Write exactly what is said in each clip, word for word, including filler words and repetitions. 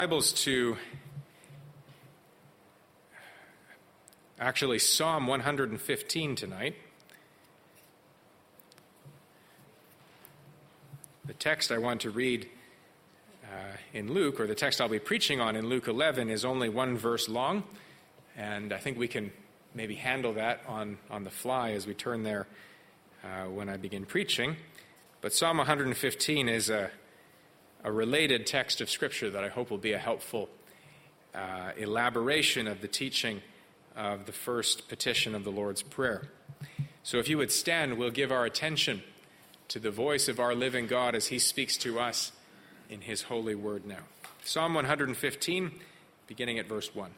Bibles to actually Psalm one hundred fifteen tonight. The text I want to read uh, in Luke, or the text I'll be preaching on in Luke eleven, is only one verse long, and I think we can maybe handle that on, on the fly as we turn there uh, when I begin preaching. But Psalm one hundred fifteen is a a related text of Scripture that I hope will be a helpful uh, elaboration of the teaching of the first petition of the Lord's Prayer. So if you would stand, we'll give our attention to the voice of our living God as he speaks to us in his holy word now. Psalm one hundred fifteen, beginning at verse one.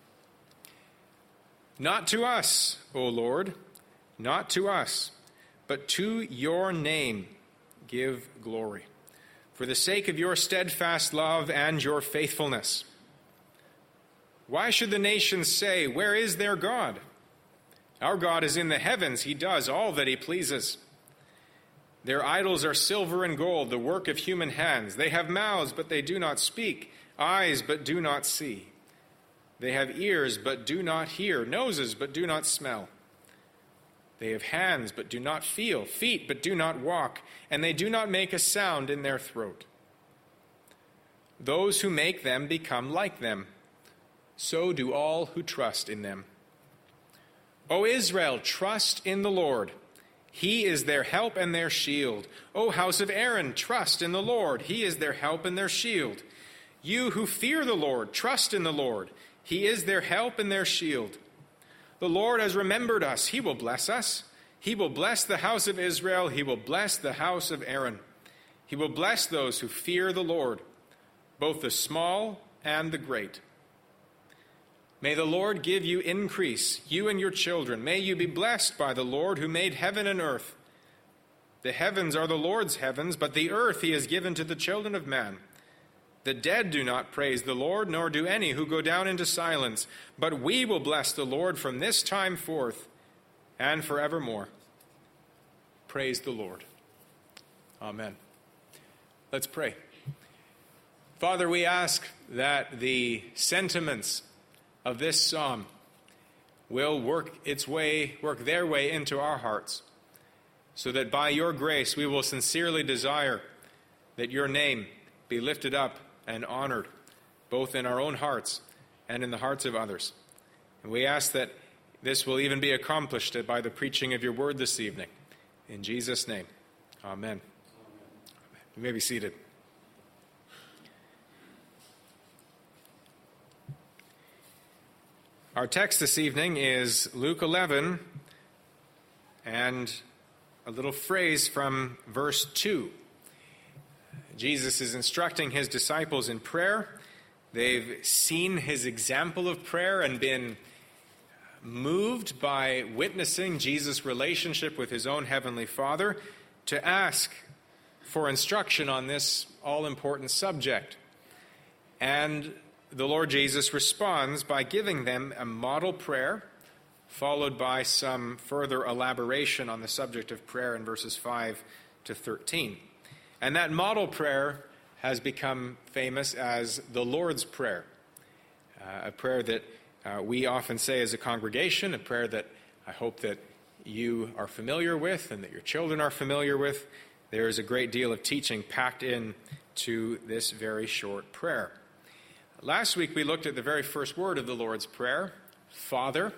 Not to us, O Lord, not to us, but to your name give glory, for the sake of your steadfast love and your faithfulness. Why should the nations say, where is their God? Our God is in the heavens. He does all that he pleases. Their idols are silver and gold, the work of human hands. They have mouths, but they do not speak, eyes, but do not see. They have ears, but do not hear, noses, but do not smell. They have hands, but do not feel, feet, but do not walk, and they do not make a sound in their throat. Those who make them become like them. So do all who trust in them. O Israel, trust in the Lord. He is their help and their shield. O house of Aaron, trust in the Lord. He is their help and their shield. You who fear the Lord, trust in the Lord. He is their help and their shield. The Lord has remembered us. He will bless us. He will bless the house of Israel. He will bless the house of Aaron. He will bless those who fear the Lord, both the small and the great. May the Lord give you increase, you and your children. May you be blessed by the Lord who made heaven and earth. The heavens are the Lord's heavens, but the earth he has given to the children of man. The dead do not praise the Lord, nor do any who go down into silence. But we will bless the Lord from this time forth and forevermore. Praise the Lord. Amen. Let's pray. Father, we ask that the sentiments of this psalm will work its way, work their way into our hearts, so that by your grace we will sincerely desire that your name be lifted up and honored, both in our own hearts and in the hearts of others. And we ask that this will even be accomplished by the preaching of your word this evening. In Jesus' name, amen. Amen. You may be seated. Our text this evening is Luke eleven and a little phrase from verse two. Jesus is instructing his disciples in prayer. They've seen his example of prayer and been moved by witnessing Jesus' relationship with his own heavenly Father to ask for instruction on this all-important subject. And the Lord Jesus responds by giving them a model prayer, followed by some further elaboration on the subject of prayer in verses five to thirteen. And that model prayer has become famous as the Lord's Prayer, uh, a prayer that uh, we often say as a congregation, a prayer that I hope that you are familiar with and that your children are familiar with. There is a great deal of teaching packed in to this very short prayer. Last week we looked at the very first word of the Lord's Prayer, Father.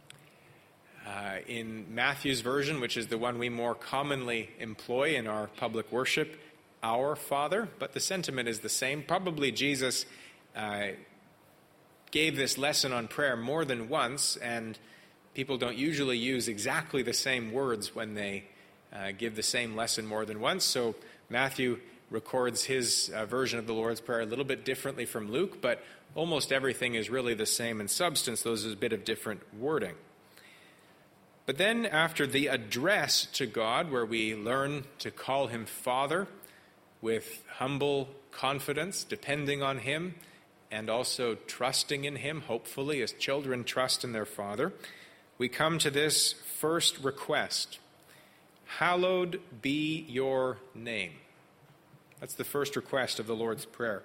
Uh, in Matthew's version, which is the one we more commonly employ in our public worship, Our Father, but the sentiment is the same. Probably Jesus uh, gave this lesson on prayer more than once, and people don't usually use exactly the same words when they uh, give the same lesson more than once. So Matthew records his uh, version of the Lord's Prayer a little bit differently from Luke, but almost everything is really the same in substance. Those is a bit of different wording. But then after the address to God, where we learn to call him Father with humble confidence, depending on him, and also trusting in him, hopefully, as children trust in their Father, we come to this first request. Hallowed be your name. That's the first request of the Lord's Prayer.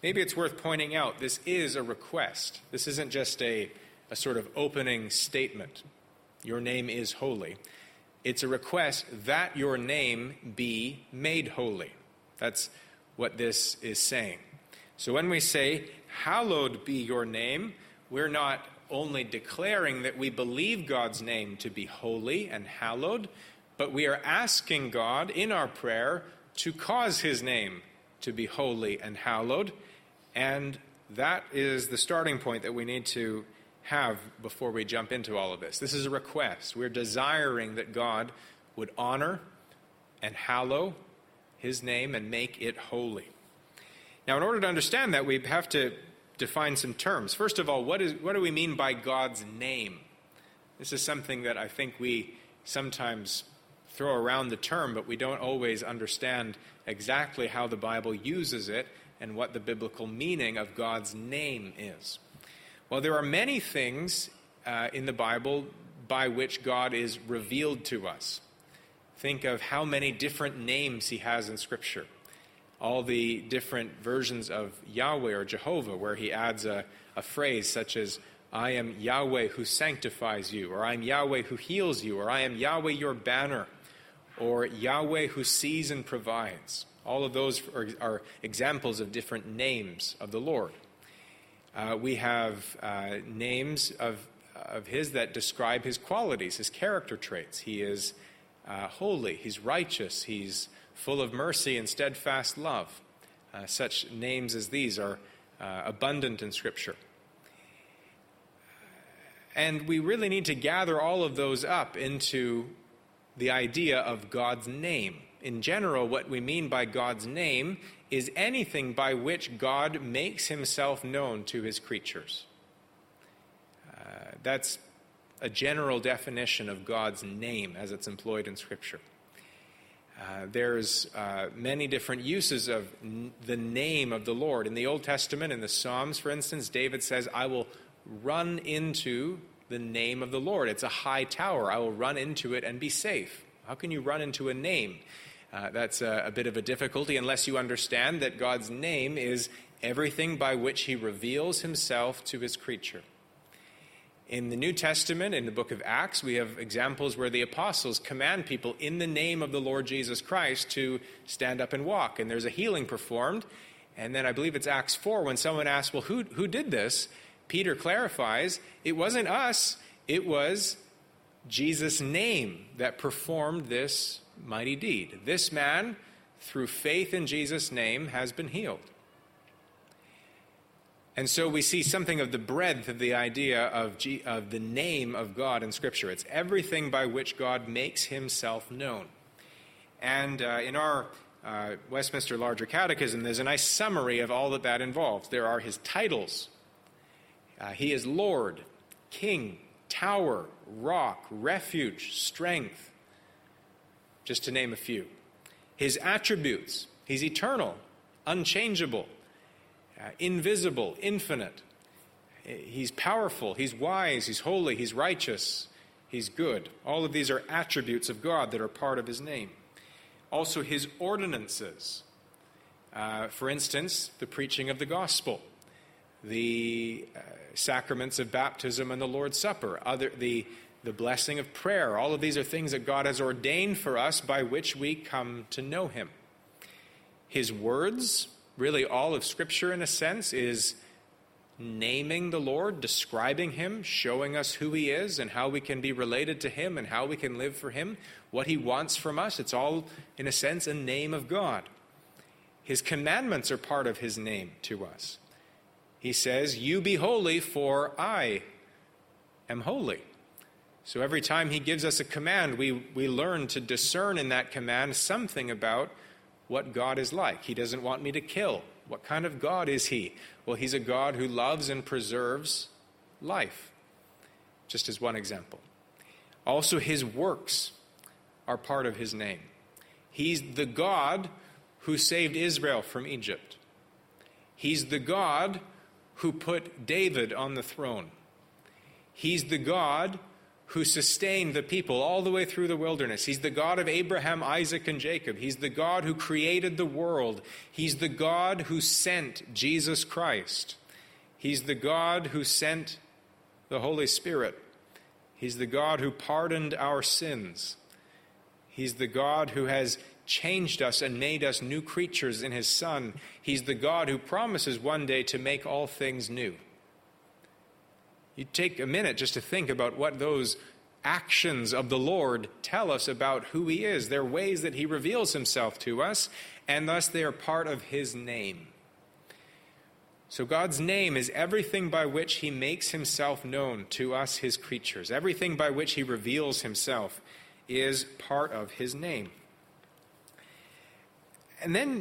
maybe it's worth pointing out this is a request. This isn't just a, a sort of opening statement. Your name is holy. It's a request that your name be made holy. That's what this is saying. So when we say, hallowed be your name, we're not only declaring that we believe God's name to be holy and hallowed, but we are asking God in our prayer to cause his name to be holy and hallowed. And that is the starting point that we need to have before we jump into all of this. This is a request. We're desiring that God would honor and hallow his name and make it holy. Now, in order to understand that, we have to define some terms. First of all, what is what do we mean by God's name? This is something that I think we sometimes throw around the term, but we don't always understand exactly how the Bible uses it and what the biblical meaning of God's name is. Well, there are many things uh, in the Bible by which God is revealed to us. Think of how many different names he has in Scripture. All the different versions of Yahweh or Jehovah, where he adds a, a phrase such as, I am Yahweh who sanctifies you, or I am Yahweh who heals you, or I am Yahweh your banner, or Yahweh who sees and provides. All of those are, are examples of different names of the Lord. Uh, we have uh, names of, of his that describe his qualities, his character traits. He is uh, holy, he's righteous, he's full of mercy and steadfast love. Uh, such names as these are uh, abundant in Scripture. And we really need to gather all of those up into the idea of God's name. In general, what we mean by God's name is anything by which God makes himself known to his creatures. Uh, that's a general definition of God's name as it's employed in Scripture. Uh, there's uh, many different uses of n- the name of the Lord. In the Old Testament, in the Psalms, for instance, David says, I will run into the name of the Lord. It's a high tower. I will run into it and be safe. How can you run into a name? Uh, that's a, a bit of a difficulty unless you understand that God's name is everything by which he reveals himself to his creature. In the New Testament, in the book of Acts, we have examples where the apostles command people in the name of the Lord Jesus Christ to stand up and walk. And there's a healing performed. And then I believe it's Acts four, when someone asks, well, who, who did this? Peter clarifies, it wasn't us, it was Jesus' name that performed this mighty deed. This man, through faith in Jesus' name, has been healed. And so we see something of the breadth of the idea of, G, of the name of God in Scripture. It's everything by which God makes himself known. And uh, in our uh, Westminster Larger Catechism, there's a nice summary of all that that involves. There are his titles. Uh, he is Lord, King, Tower, Rock, Refuge, Strength, just to name a few. His attributes, he's eternal, unchangeable, uh, invisible, infinite. He's powerful, he's wise, he's holy, he's righteous, he's good. All of these are attributes of God that are part of his name. Also his ordinances. Uh, for instance, the preaching of the gospel, the uh, sacraments of baptism and the Lord's Supper, other the the blessing of prayer. All of these are things that God has ordained for us by which we come to know him. His words, really all of Scripture in a sense, is naming the Lord, describing him, showing us who he is and how we can be related to him and how we can live for him, what he wants from us. It's all, in a sense, a name of God. His commandments are part of his name to us. He says, you be holy, for I am holy. So every time he gives us a command, we, we learn to discern in that command something about what God is like. He doesn't want me to kill. What kind of God is he? Well, he's a God who loves and preserves life, just as one example. Also, his works are part of his name. He's the God who saved Israel from Egypt. He's the God who put David on the throne. He's the God who sustained the people all the way through the wilderness. He's the God of Abraham, Isaac, and Jacob. He's the God who created the world. He's the God who sent Jesus Christ. He's the God who sent the Holy Spirit. He's the God who pardoned our sins. He's the God who has changed us and made us new creatures in his Son. He's the God who promises one day to make all things new. You take a minute just to think about what those actions of the Lord tell us about who he is. They're ways that he reveals himself to us, and thus they are part of his name. So God's name is everything by which he makes himself known to us, his creatures. Everything by which he reveals himself is part of his name. And then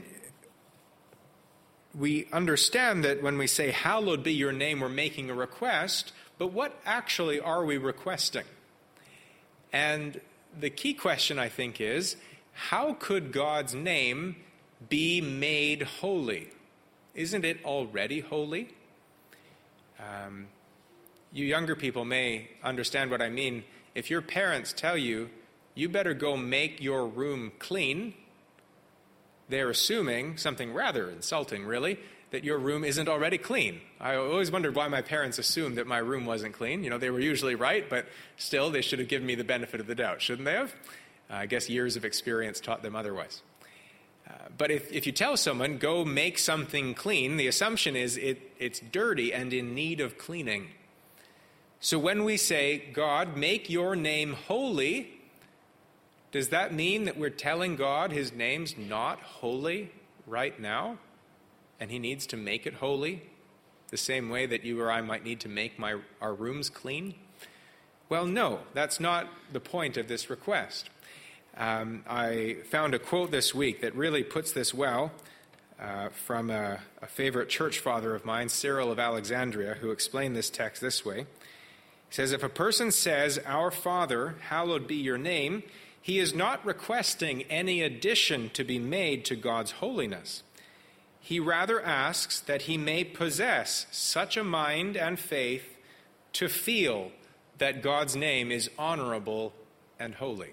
we understand that when we say, hallowed be your name, we're making a request, but what actually are we requesting? And the key question, I think, is, how could God's name be made holy? Isn't it already holy? Um, you younger people may understand what I mean. If your parents tell you, you better go make your room clean, they're assuming something rather insulting, really, that your room isn't already clean. I always wondered why my parents assumed that my room wasn't clean. You know, they were usually right, but still, they should have given me the benefit of the doubt, shouldn't they have? Uh, I guess years of experience taught them otherwise. Uh, but if, if you tell someone, go make something clean, the assumption is it, it's dirty and in need of cleaning. So when we say, God, make your name holy, does that mean that we're telling God his name's not holy right now? And he needs to make it holy, the same way that you or I might need to make my, our rooms clean? Well, no, that's not the point of this request. Um, I found a quote this week that really puts this well uh, from a, a favorite church father of mine, Cyril of Alexandria, who explained this text this way. He says, if a person says, Our Father, hallowed be your name, he is not requesting any addition to be made to God's holiness. He rather asks that he may possess such a mind and faith to feel that God's name is honorable and holy.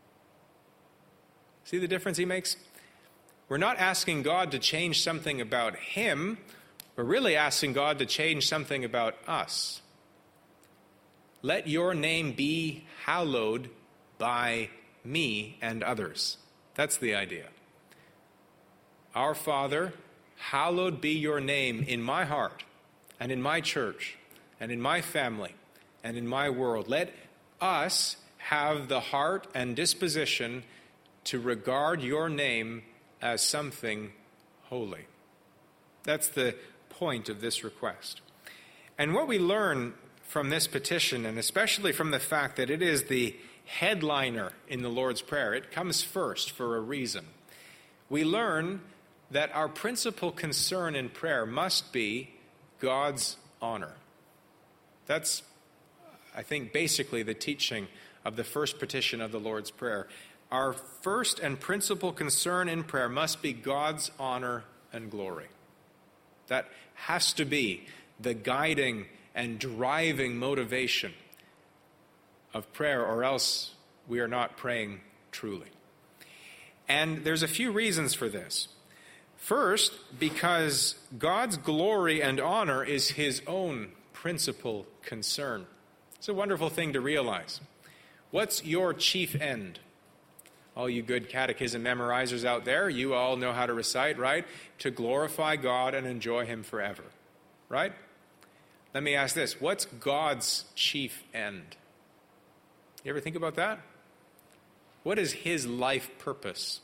See the difference he makes? We're not asking God to change something about him. We're really asking God to change something about us. Let your name be hallowed by me and others. That's the idea. Our Father, hallowed be your name in my heart and in my church and in my family and in my world. Let us have the heart and disposition to regard your name as something holy. That's the point of this request. And what we learn from this petition, and especially from the fact that it is the headliner in the Lord's Prayer, it comes first for a reason. We learn that our principal concern in prayer must be God's honor. That's, I think, basically the teaching of the first petition of the Lord's Prayer. Our first and principal concern in prayer must be God's honor and glory. That has to be the guiding and driving motivation of prayer, or else we are not praying truly. And there's a few reasons for this. First, because God's glory and honor is his own principal concern. It's a wonderful thing to realize. What's your chief end? All you good catechism memorizers out there, you all know how to recite, right? To glorify God and enjoy him forever, right? Let me ask this. What's God's chief end? You ever think about that? What is his life purpose?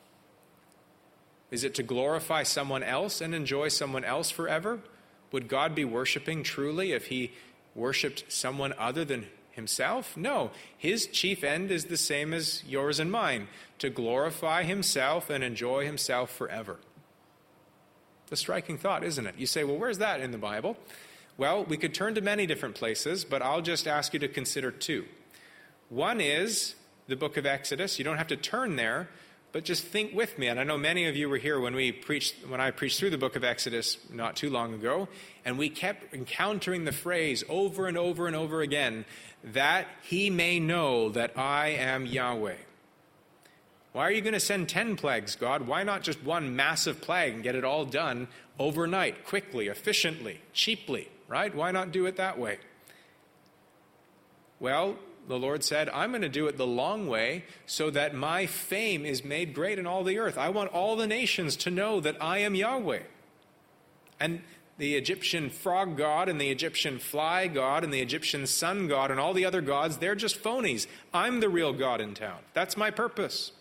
Is it to glorify someone else and enjoy someone else forever? Would God be worshiping truly if he worshiped someone other than himself? No. His chief end is the same as yours and mine, to glorify himself and enjoy himself forever. It's a striking thought, isn't it? You say, well, where's that in the Bible? Well, we could turn to many different places, but I'll just ask you to consider two. One is the book of Exodus. You don't have to turn there, But just think with me, and I know many of you were here when we preached, when I preached through the book of Exodus not too long ago, and we kept encountering the phrase over and over and over again, that he may know that I am Yahweh. Why are you going to send ten plagues, God? Why not just one massive plague and get it all done overnight, quickly, efficiently, cheaply, right? Why not do it that way? Well, the Lord said, I'm going to do it the long way so that my fame is made great in all the earth. I want all the nations to know that I am Yahweh. And the Egyptian frog god and the Egyptian fly god and the Egyptian sun god and all the other gods, they're just phonies. I'm the real God in town. That's my purpose.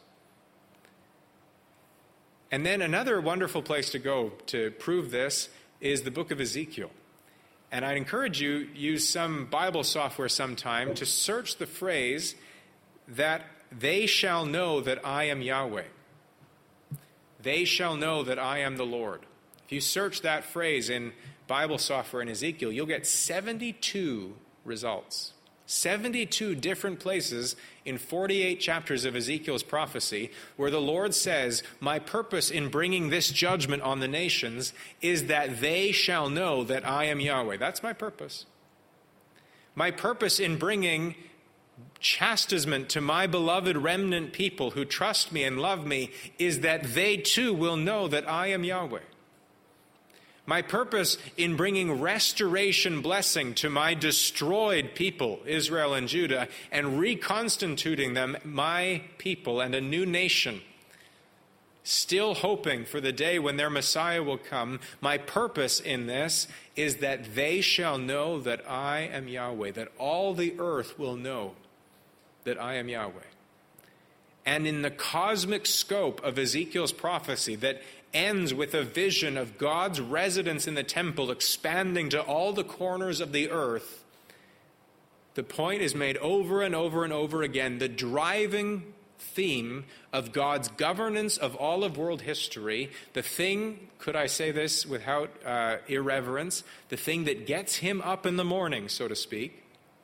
And then another wonderful place to go to prove this is the book of Ezekiel. And I encourage you, use some Bible software sometime to search the phrase that they shall know that I am Yahweh. They shall know that I am the Lord. If you search that phrase in Bible software in Ezekiel, you'll get seventy-two results. seventy-two different places in forty-eight chapters of Ezekiel's prophecy where the Lord says, my purpose in bringing this judgment on the nations is that they shall know that I am Yahweh. That's my purpose. My purpose in bringing chastisement to my beloved remnant people who trust me and love me is that they too will know that I am Yahweh. My purpose in bringing restoration blessing to my destroyed people, Israel and Judah, and reconstituting them, my people and a new nation, still hoping for the day when their Messiah will come, my purpose in this is that they shall know that I am Yahweh, that all the earth will know that I am Yahweh. And in the cosmic scope of Ezekiel's prophecy that ends with a vision of God's residence in the temple expanding to all the corners of the earth, the point is made over and over and over again. The driving theme of God's governance of all of world history, the thing, could I say this without uh, irreverence, the thing that gets him up in the morning, so to speak,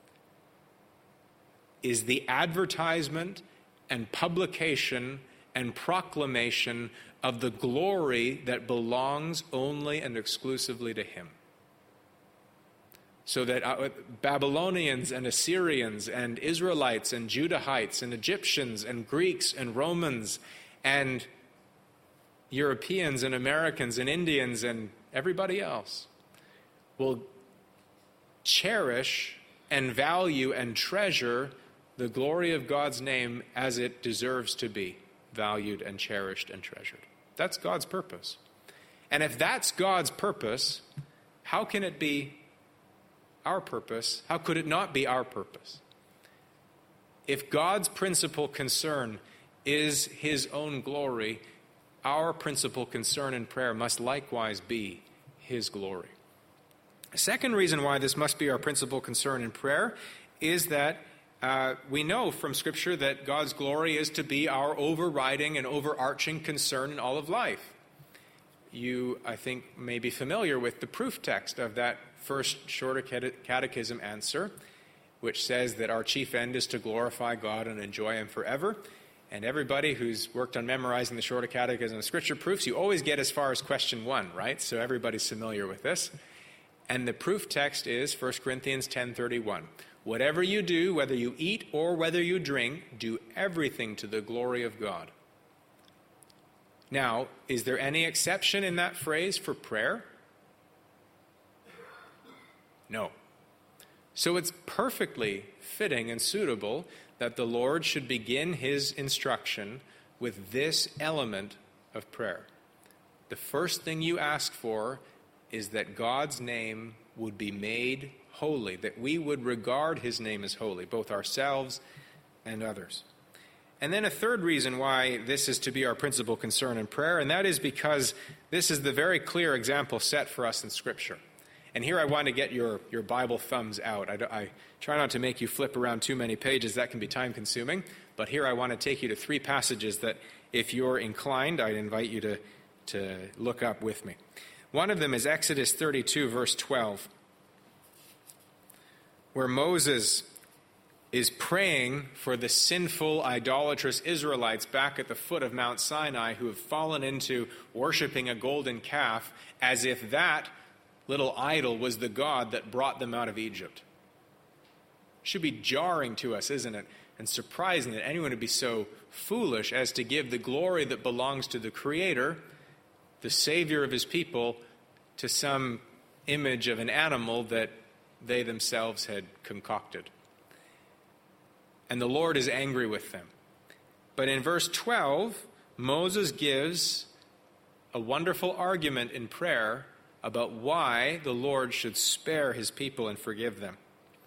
is the advertisement and publication and proclamation of the glory that belongs only and exclusively to him. So that uh, Babylonians and Assyrians and Israelites and Judahites and Egyptians and Greeks and Romans and Europeans and Americans and Indians and everybody else will cherish and value and treasure the glory of God's name as it deserves to be valued and cherished and treasured. That's God's purpose. And if that's God's purpose, how can it be our purpose? How could it not be our purpose? If God's principal concern is his own glory, our principal concern in prayer must likewise be his glory. A second reason why this must be our principal concern in prayer is that Uh, we know from Scripture that God's glory is to be our overriding and overarching concern in all of life. You, I think, may be familiar with the proof text of that first shorter catechism answer, which says that our chief end is to glorify God and enjoy him forever. And everybody who's worked on memorizing the shorter catechism of Scripture proofs, you always get as far as question one, right? So everybody's familiar with this. And the proof text is First Corinthians ten thirty-one. Whatever you do, whether you eat or whether you drink, do everything to the glory of God. Now, is there any exception in that phrase for prayer? No. So it's perfectly fitting and suitable that the Lord should begin his instruction with this element of prayer. The first thing you ask for is that God's name would be made holy, that we would regard his name as holy, both ourselves and others. And then a third reason why this is to be our principal concern in prayer, and that is because this is the very clear example set for us in Scripture. And here I want to get your, your Bible thumbs out. I, I try not to make you flip around too many pages. That can be time-consuming. But here I want to take you to three passages that, if you're inclined, I'd invite you to, to look up with me. One of them is Exodus thirty-two, verse twelve. Where Moses is praying for the sinful, idolatrous Israelites back at the foot of Mount Sinai who have fallen into worshiping a golden calf as if that little idol was the God that brought them out of Egypt. It should be jarring to us, isn't it? And surprising that anyone would be so foolish as to give the glory that belongs to the Creator, the Savior of his people, to some image of an animal that they themselves had concocted. And the Lord is angry with them. But in verse twelve, Moses gives a wonderful argument in prayer about why the Lord should spare his people and forgive them.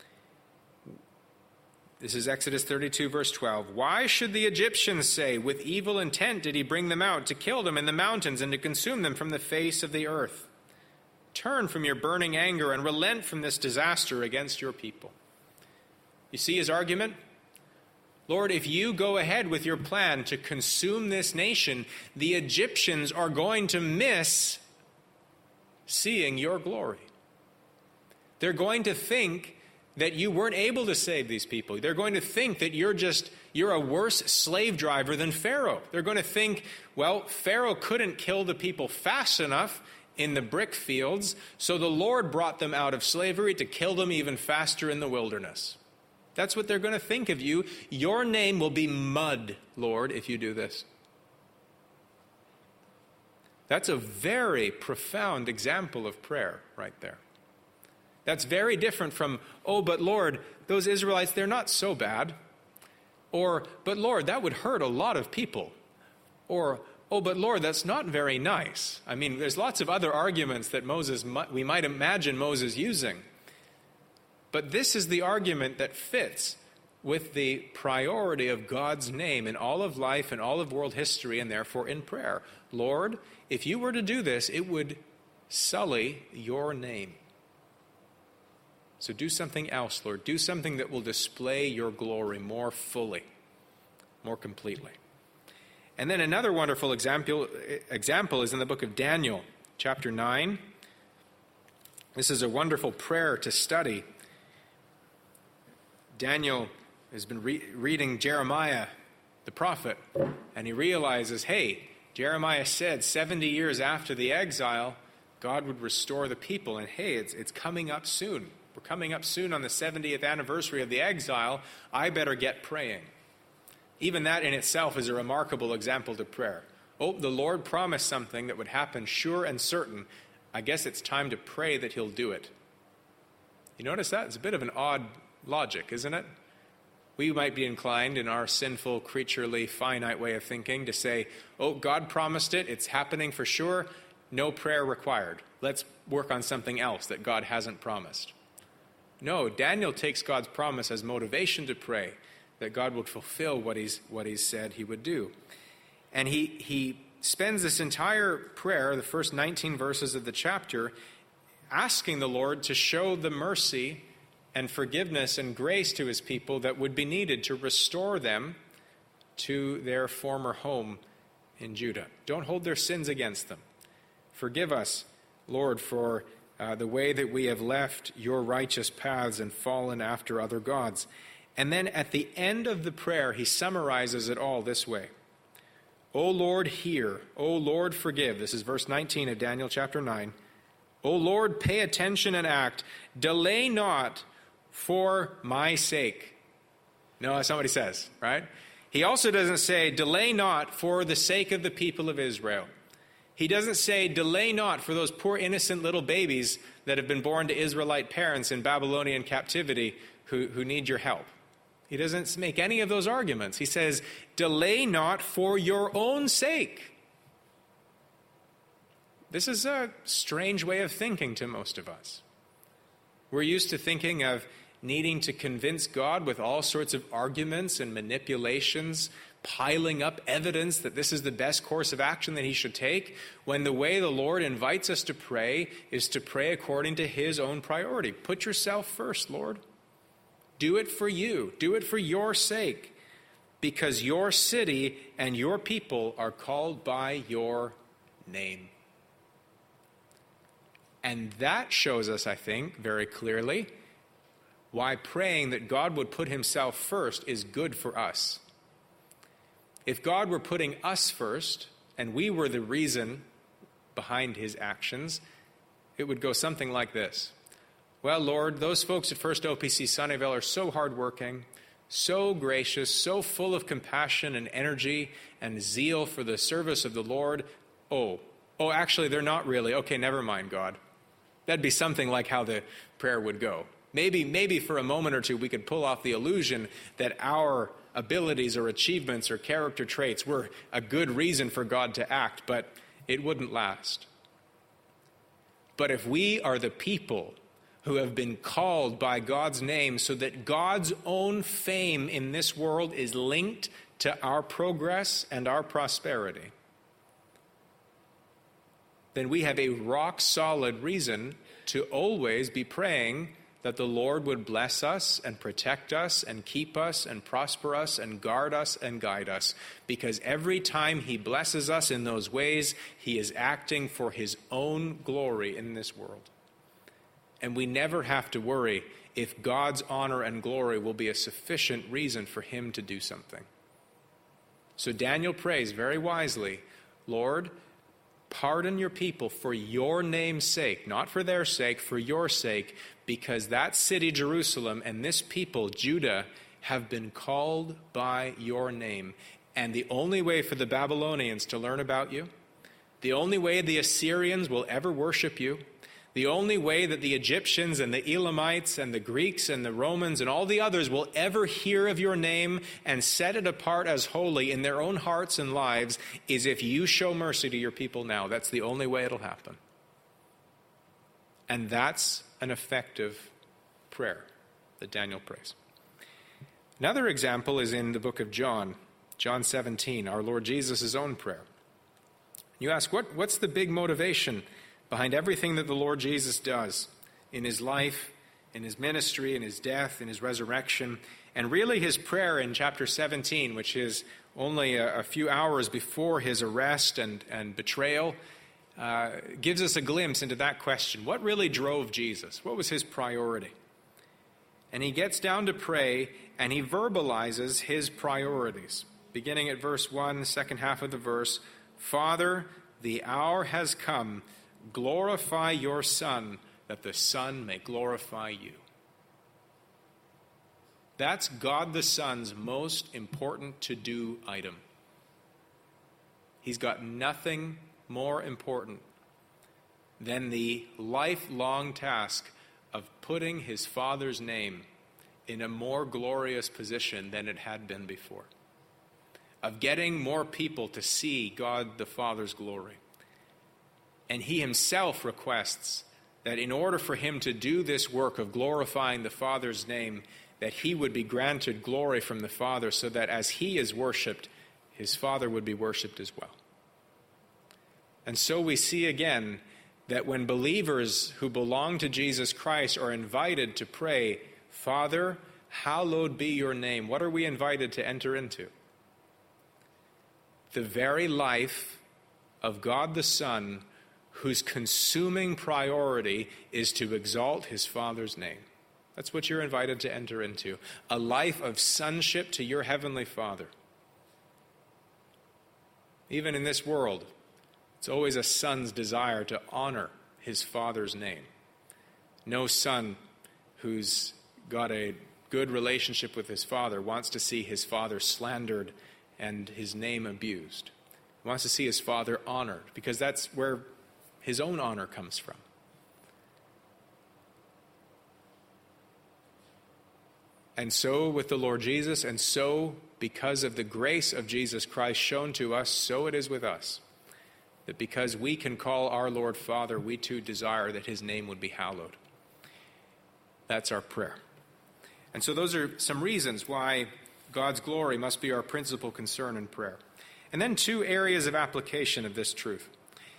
This is Exodus thirty-two, verse twelve. Why should the Egyptians say, with evil intent did he bring them out, to kill them in the mountains and to consume them from the face of the earth? Turn from your burning anger and relent from this disaster against your people. You see his argument? Lord, if you go ahead with your plan to consume this nation, the Egyptians are going to miss seeing your glory. They're going to think that you weren't able to save these people. They're going to think that you're just, you're a worse slave driver than Pharaoh. They're going to think, well, Pharaoh couldn't kill the people fast enough in the brick fields, so the Lord brought them out of slavery to kill them even faster in the wilderness. That's what they're going to think of you. Your name will be mud, Lord, if you do this. That's a very profound example of prayer right there. That's very different from, oh, but Lord, those Israelites, they're not so bad. Or, but Lord, that would hurt a lot of people. Or, oh, but Lord, that's not very nice. I mean, there's lots of other arguments that Moses, we might imagine Moses using. But this is the argument that fits with the priority of God's name in all of life and all of world history, and therefore in prayer. Lord, if you were to do this, it would sully your name. So do something else, Lord. Do something that will display your glory more fully, more completely. And then another wonderful example, example is in the book of Daniel, chapter nine. This is a wonderful prayer to study. Daniel has been re- reading Jeremiah, the prophet, and he realizes, hey, Jeremiah said seventy years after the exile, God would restore the people. And hey, it's, it's coming up soon. We're coming up soon on the seventieth anniversary of the exile. I better get praying. Even that in itself is a remarkable example to prayer. Oh, the Lord promised something that would happen sure and certain. I guess it's time to pray that he'll do it. You notice that? It's a bit of an odd logic, isn't it? We might be inclined in our sinful, creaturely, finite way of thinking to say, oh, God promised it, it's happening for sure, no prayer required. Let's work on something else that God hasn't promised. No, Daniel takes God's promise as motivation to pray, that God would fulfill what he's, what he's said he would do. And he, he spends this entire prayer, the first nineteen verses of the chapter, asking the Lord to show the mercy and forgiveness and grace to his people that would be needed to restore them to their former home in Judah. Don't hold their sins against them. Forgive us, Lord, for uh, the way that we have left your righteous paths and fallen after other gods. And then at the end of the prayer, he summarizes it all this way. O Lord, hear. O Lord, forgive. This is verse nineteen of Daniel chapter nine. O Lord, pay attention and act. Delay not for my sake. No, that's not what he says, right? He also doesn't say, delay not for the sake of the people of Israel. He doesn't say, delay not for those poor innocent little babies that have been born to Israelite parents in Babylonian captivity who, who need your help. He doesn't make any of those arguments. He says, delay not for your own sake. This is a strange way of thinking to most of us. We're used to thinking of needing to convince God with all sorts of arguments and manipulations, piling up evidence that this is the best course of action that he should take, when the way the Lord invites us to pray is to pray according to his own priority. Put yourself first, Lord. Do it for you. Do it for your sake, because your city and your people are called by your name. And that shows us, I think, very clearly why praying that God would put himself first is good for us. If God were putting us first, and we were the reason behind his actions, it would go something like this. Well, Lord, those folks at First O P C Sunnyvale are so hardworking, so gracious, so full of compassion and energy and zeal for the service of the Lord. Oh, oh, actually, they're not really. Okay, never mind, God. That'd be something like how the prayer would go. Maybe, maybe for a moment or two we could pull off the illusion that our abilities or achievements or character traits were a good reason for God to act, but it wouldn't last. But if we are the people who have been called by God's name so that God's own fame in this world is linked to our progress and our prosperity, then we have a rock-solid reason to always be praying that the Lord would bless us and protect us and keep us and prosper us and guard us and guide us. Because every time he blesses us in those ways, he is acting for his own glory in this world. And we never have to worry if God's honor and glory will be a sufficient reason for him to do something. So Daniel prays very wisely, Lord, pardon your people for your name's sake, not for their sake, for your sake, because that city, Jerusalem, and this people, Judah, have been called by your name. And the only way for the Babylonians to learn about you, the only way the Assyrians will ever worship you, the only way that the Egyptians and the Elamites and the Greeks and the Romans and all the others will ever hear of your name and set it apart as holy in their own hearts and lives is if you show mercy to your people now. That's the only way it'll happen. And that's an effective prayer that Daniel prays. Another example is in the book of John, John seventeen, our Lord Jesus' own prayer. You ask, what, what's the big motivation behind everything that the Lord Jesus does in his life, in his ministry, in his death, in his resurrection? And really his prayer in chapter seventeen, which is only a, a few hours before his arrest and, and betrayal, uh, gives us a glimpse into that question. What really drove Jesus? What was his priority? And he gets down to pray, and he verbalizes his priorities. Beginning at verse one, the second half of the verse, Father, the hour has come. Glorify your Son, that the Son may glorify you. That's God the Son's most important to-do item. He's got nothing more important than the lifelong task of putting his Father's name in a more glorious position than it had been before, of getting more people to see God the Father's glory. And he himself requests that in order for him to do this work of glorifying the Father's name, that he would be granted glory from the Father so that as he is worshipped, his Father would be worshipped as well. And so we see again that when believers who belong to Jesus Christ are invited to pray, Father, hallowed be your name, what are we invited to enter into? The very life of God the Son, whose consuming priority is to exalt his Father's name. That's what you're invited to enter into, a life of sonship to your heavenly Father. Even in this world, it's always a son's desire to honor his Father's name. No son who's got a good relationship with his father wants to see his father slandered and his name abused. He wants to see his father honored, because that's where his own honor comes from. And so with the Lord Jesus, and so because of the grace of Jesus Christ shown to us, so it is with us. That because we can call our Lord Father, we too desire that his name would be hallowed. That's our prayer. And so those are some reasons why God's glory must be our principal concern in prayer. And then two areas of application of this truth.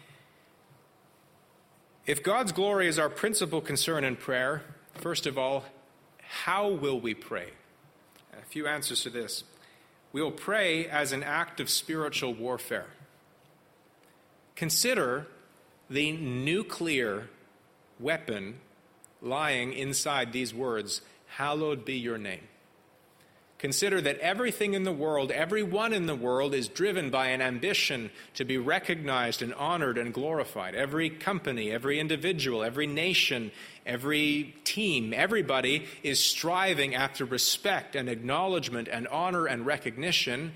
If God's glory is our principal concern in prayer, first of all, how will we pray? A few answers to this. We will pray as an act of spiritual warfare. Consider the nuclear weapon lying inside these words, hallowed be your name. Consider that everything in the world, everyone in the world is driven by an ambition to be recognized and honored and glorified. Every company, every individual, every nation, every team, everybody is striving after respect and acknowledgement and honor and recognition.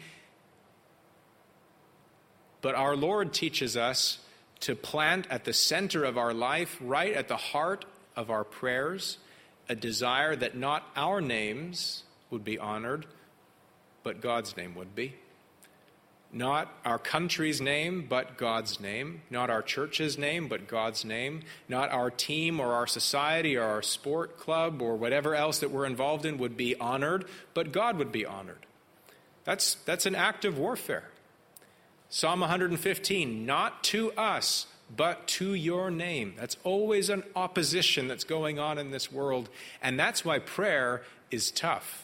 But our Lord teaches us to plant at the center of our life, right at the heart of our prayers, a desire that not our names would be honored, but God's name would be. Not our country's name, but God's name. Not our church's name, but God's name. Not our team or our society or our sport club or whatever else that we're involved in would be honored, but God would be honored. That's, that's an act of warfare. Psalm one fifteen, not to us, but to your name. That's always an opposition that's going on in this world, and that's why prayer is tough.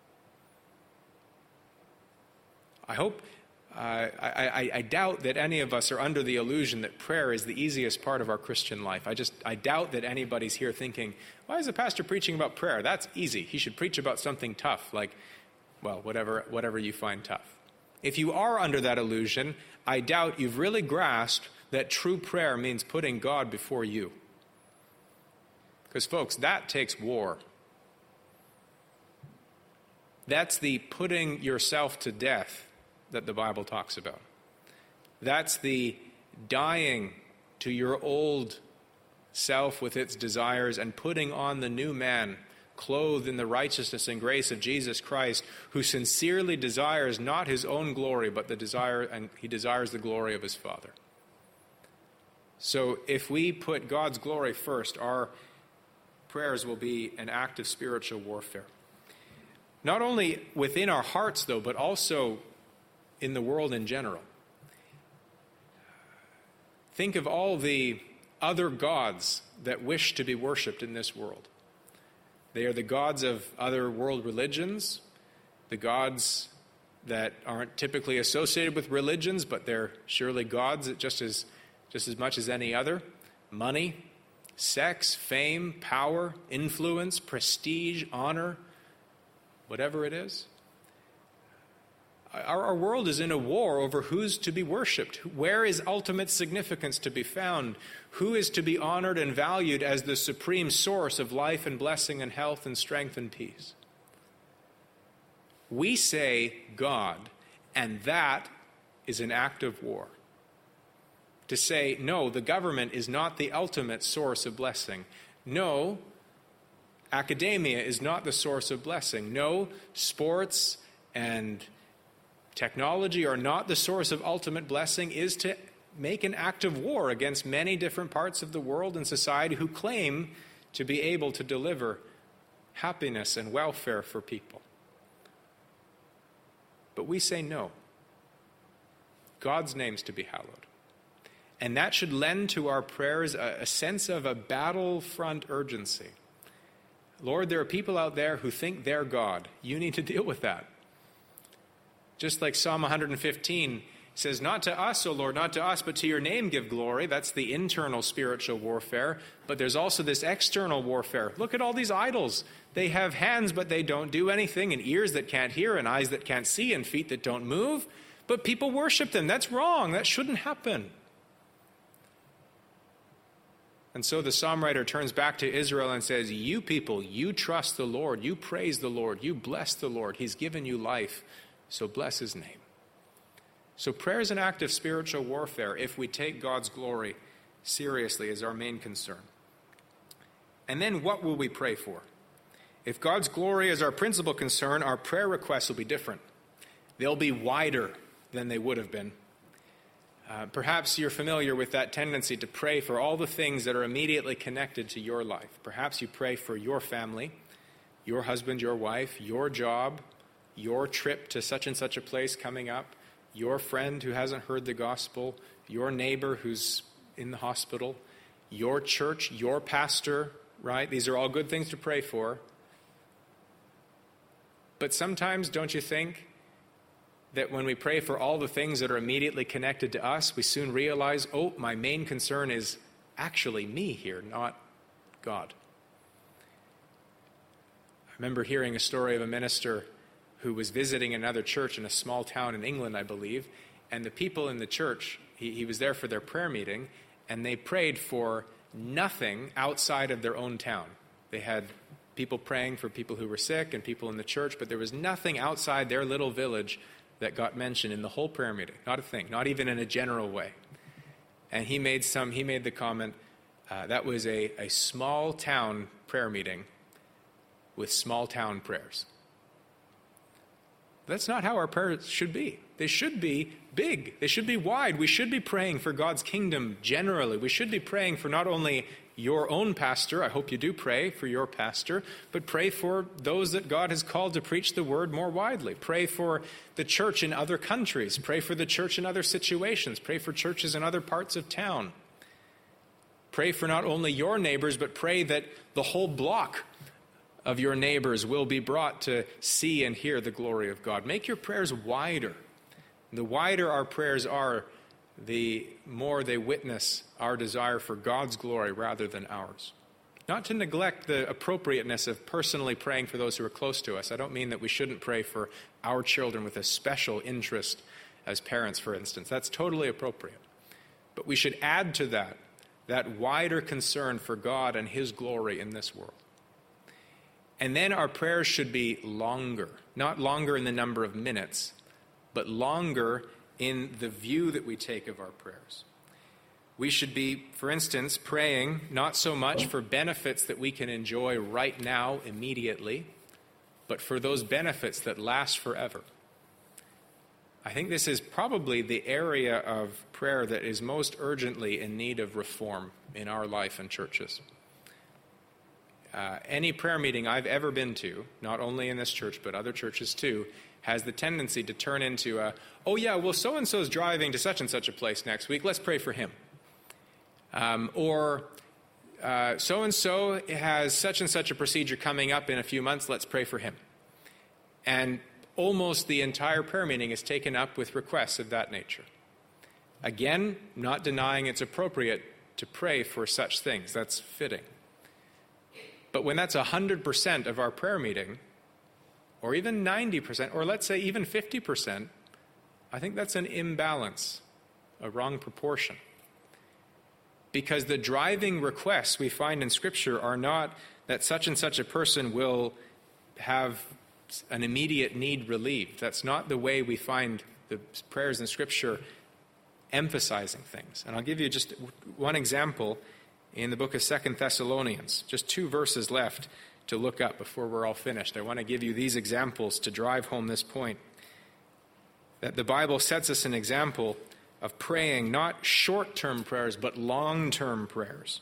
I hope, uh, I, I, I doubt that any of us are under the illusion that prayer is the easiest part of our Christian life. I just, I doubt that anybody's here thinking, why is the pastor preaching about prayer? That's easy. He should preach about something tough, like, well, whatever, whatever you find tough. If you are under that illusion, I doubt you've really grasped that true prayer means putting God before you. Because, folks, that takes war. That's the putting yourself to death that the Bible talks about. That's the dying to your old self with its desires and putting on the new man, clothed in the righteousness and grace of Jesus Christ, who sincerely desires not his own glory, but the desire, and he desires the glory of his Father. So if we put God's glory first, our prayers will be an act of spiritual warfare. Not only within our hearts, though, but also in the world in general. Think of all the other gods that wish to be worshipped in this world. They are the gods of other world religions, the gods that aren't typically associated with religions, but they're surely gods just as, just as much as any other. Money, sex, fame, power, influence, prestige, honor, whatever it is. Our, our world is in a war over who's to be worshipped. Where is ultimate significance to be found? Who is to be honored and valued as the supreme source of life and blessing and health and strength and peace? We say God, and that is an act of war. To say, no, the government is not the ultimate source of blessing. No, academia is not the source of blessing. No, sports and technology are not the source of ultimate blessing, is to make an act of war against many different parts of the world and society who claim to be able to deliver happiness and welfare for people. But we say no. God's name's to be hallowed. And that should lend to our prayers a, a sense of a battlefront urgency. Lord, there are people out there who think they're God. You need to deal with that. Just like Psalm one fifteen says, not to us, O Lord, not to us, but to your name give glory. That's the internal spiritual warfare. But there's also this external warfare. Look at all these idols. They have hands, but they don't do anything, and ears that can't hear, and eyes that can't see, and feet that don't move. But people worship them. That's wrong. That shouldn't happen. And so the psalm writer turns back to Israel and says, you people, you trust the Lord. You praise the Lord. You bless the Lord. He's given you life. So bless his name. So prayer is an act of spiritual warfare if we take God's glory seriously as our main concern. And then what will we pray for? If God's glory is our principal concern, our prayer requests will be different. They'll be wider than they would have been. Uh, perhaps you're familiar with that tendency to pray for all the things that are immediately connected to your life. Perhaps you pray for your family, your husband, your wife, your job, your trip to such and such a place coming up, your friend who hasn't heard the gospel, your neighbor who's in the hospital, your church, your pastor, right? These are all good things to pray for. But sometimes, don't you think, that when we pray for all the things that are immediately connected to us, we soon realize, oh, my main concern is actually me here, not God. remember hearing a story of a minister who was visiting another church in a small town in England, I believe, and the people in the church, he, he was there for their prayer meeting, and they prayed for nothing outside of their own town. They had people praying for people who were sick and people in the church, but there was nothing outside their little village that got mentioned in the whole prayer meeting. Not a thing, not even in a general way. And he made some, he made the comment, uh, that was a, a small town prayer meeting with small town prayers. That's not how our prayers should be. They should be big. They should be wide. We should be praying for God's kingdom generally. We should be praying for not only your own pastor, I hope you do pray for your pastor, but pray for those that God has called to preach the word more widely. Pray for the church in other countries. Pray for the church in other situations. Pray for churches in other parts of town. Pray for not only your neighbors, but pray that the whole block of your neighbors will be brought to see and hear the glory of God. Make your prayers wider. The wider our prayers are, the more they witness our desire for God's glory rather than ours. Not to neglect the appropriateness of personally praying for those who are close to us. I don't mean that we shouldn't pray for our children with a special interest as parents, for instance. That's totally appropriate. But we should add to that, that wider concern for God and His glory in this world. And then our prayers should be longer, not longer in the number of minutes, but longer in the view that we take of our prayers. We should be, for instance, praying not so much for benefits that we can enjoy right now, immediately, but for those benefits that last forever. I think this is probably the area of prayer that is most urgently in need of reform in our life and churches. Uh, any prayer meeting I've ever been to, not only in this church but other churches too, has the tendency to turn into a, oh yeah, well so-and-so's driving to such and such a place next week, let's pray for him. Um, or uh, so-and-so has such and such a procedure coming up in a few months, let's pray for him. And almost the entire prayer meeting is taken up with requests of that nature. Again, not denying it's appropriate to pray for such things, that's fitting. But when that's one hundred percent of our prayer meeting, or even ninety percent, or let's say even fifty percent, I think that's an imbalance, a wrong proportion. Because the driving requests we find in Scripture are not that such and such a person will have an immediate need relieved. That's not the way we find the prayers in Scripture emphasizing things. And I'll give you just one example in the book of Second Thessalonians. Just two verses left to look up before we're all finished. I want to give you these examples to drive home this point. That the Bible sets us an example of praying not short-term prayers, but long-term prayers.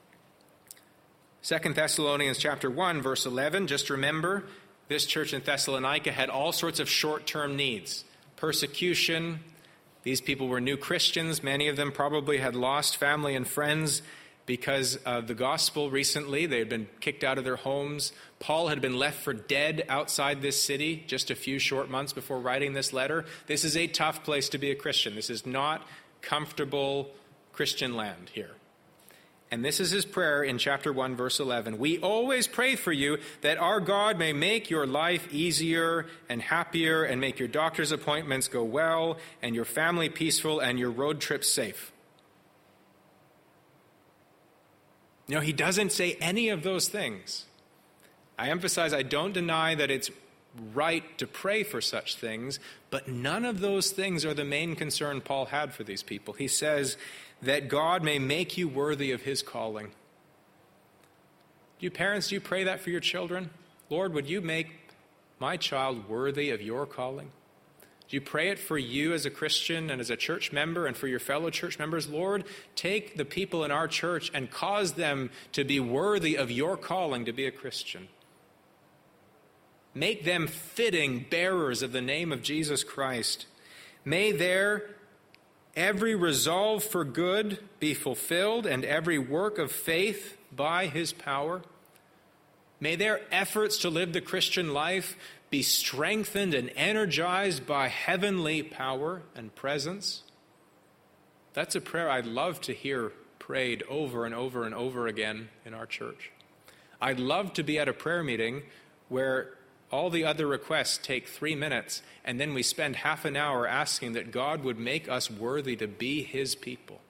Second Thessalonians chapter one, verse eleven, just remember, this church in Thessalonica had all sorts of short-term needs. Persecution. These people were new Christians. Many of them probably had lost family and friends because of the gospel recently. They had been kicked out of their homes. Paul had been left for dead outside this city just a few short months before writing this letter. This is a tough place to be a Christian. This is not comfortable Christian land here. And this is his prayer in chapter one, verse eleven. We always pray for you that our God may make your life easier and happier and make your doctor's appointments go well and your family peaceful and your road trips safe. You know, he doesn't say any of those things. I emphasize, I don't deny that it's right to pray for such things, but none of those things are the main concern Paul had for these people. He says that God may make you worthy of his calling. Do you parents, do you pray that for your children? Lord, would you make my child worthy of your calling? Do you pray it for you as a Christian and as a church member and for your fellow church members? Lord, take the people in our church and cause them to be worthy of your calling to be a Christian. Make them fitting bearers of the name of Jesus Christ. May their every resolve for good be fulfilled and every work of faith by his power. May their efforts to live the Christian life be strengthened and energized by heavenly power and presence. That's a prayer I'd love to hear prayed over and over and over again in our church. I'd love to be at a prayer meeting where all the other requests take three minutes, and then we spend half an hour asking that God would make us worthy to be his people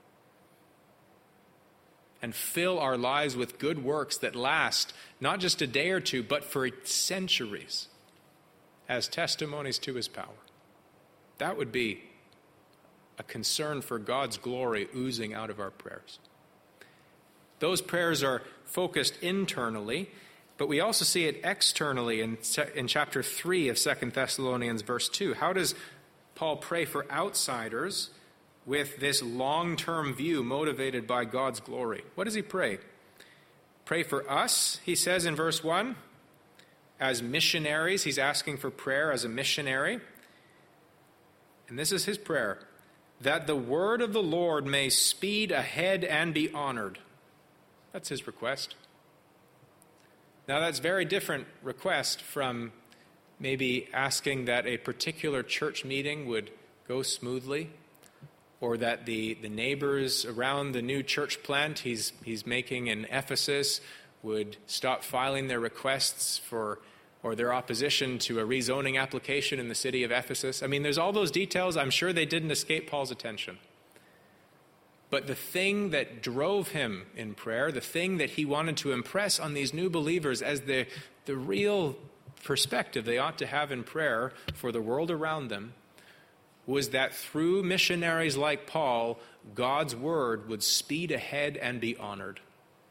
and fill our lives with good works that last not just a day or two, but for centuries as testimonies to his power. That would be a concern for God's glory oozing out of our prayers. Those prayers are focused internally, but we also see it externally in, in chapter three of Second Thessalonians verse two. How does Paul pray for outsiders with this long-term view motivated by God's glory? What does he pray? Pray for us, he says in verse one, as missionaries. He's asking for prayer as a missionary. And this is his prayer, that the word of the Lord may speed ahead and be honored. That's his request. Now, that's a very different request from maybe asking that a particular church meeting would go smoothly, or that the, the neighbors around the new church plant he's, he's making in Ephesus would stop filing their requests for or their opposition to a rezoning application in the city of Ephesus. I mean, there's all those details. I'm sure they didn't escape Paul's attention. But the thing that drove him in prayer, the thing that he wanted to impress on these new believers as the, the real perspective they ought to have in prayer for the world around them, was that through missionaries like Paul, God's word would speed ahead and be honored.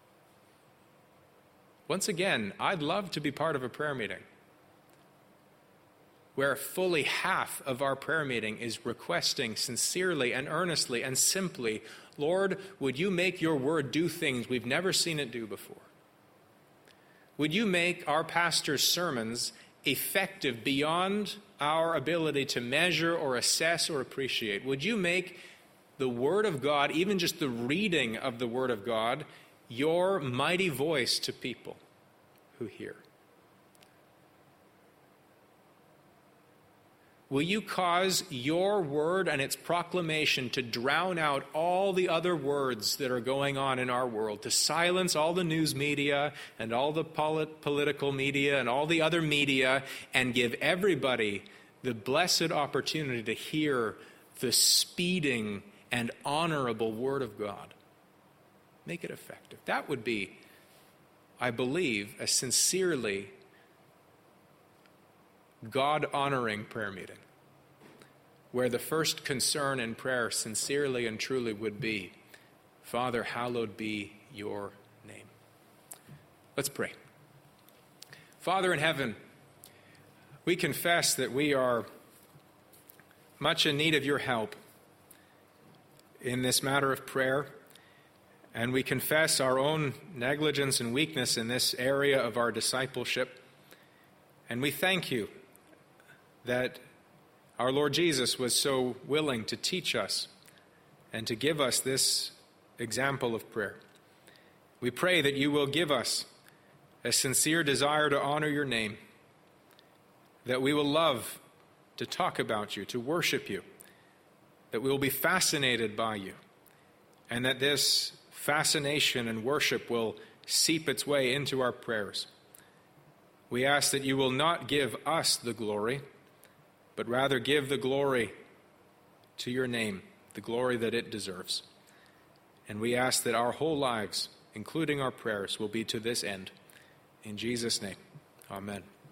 Once again, I'd love to be part of a prayer meeting where fully half of our prayer meeting is requesting sincerely and earnestly and simply, Lord, would you make your word do things we've never seen it do before? Would you make our pastor's sermons effective beyond our ability to measure or assess or appreciate? Would you make the word of God, even just the reading of the word of God, your mighty voice to people who hear? Will you cause your word and its proclamation to drown out all the other words that are going on in our world, to silence all the news media and all the polit- political media and all the other media, and give everybody the blessed opportunity to hear the speeding and honorable word of God? Make it effective. That would be, I believe, a sincerely God-honoring prayer meeting, where the first concern in prayer sincerely and truly would be, Father, hallowed be your name. Let's pray. Father in heaven, we confess that we are much in need of your help in this matter of prayer. And we confess our own negligence and weakness in this area of our discipleship. And we thank you that our Lord Jesus was so willing to teach us and to give us this example of prayer. We pray that you will give us a sincere desire to honor your name, that we will love to talk about you, to worship you, that we will be fascinated by you, and that this fascination and worship will seep its way into our prayers. We ask that you will not give us the glory, but rather give the glory to your name, the glory that it deserves. And we ask that our whole lives, including our prayers, will be to this end. In Jesus' name, amen.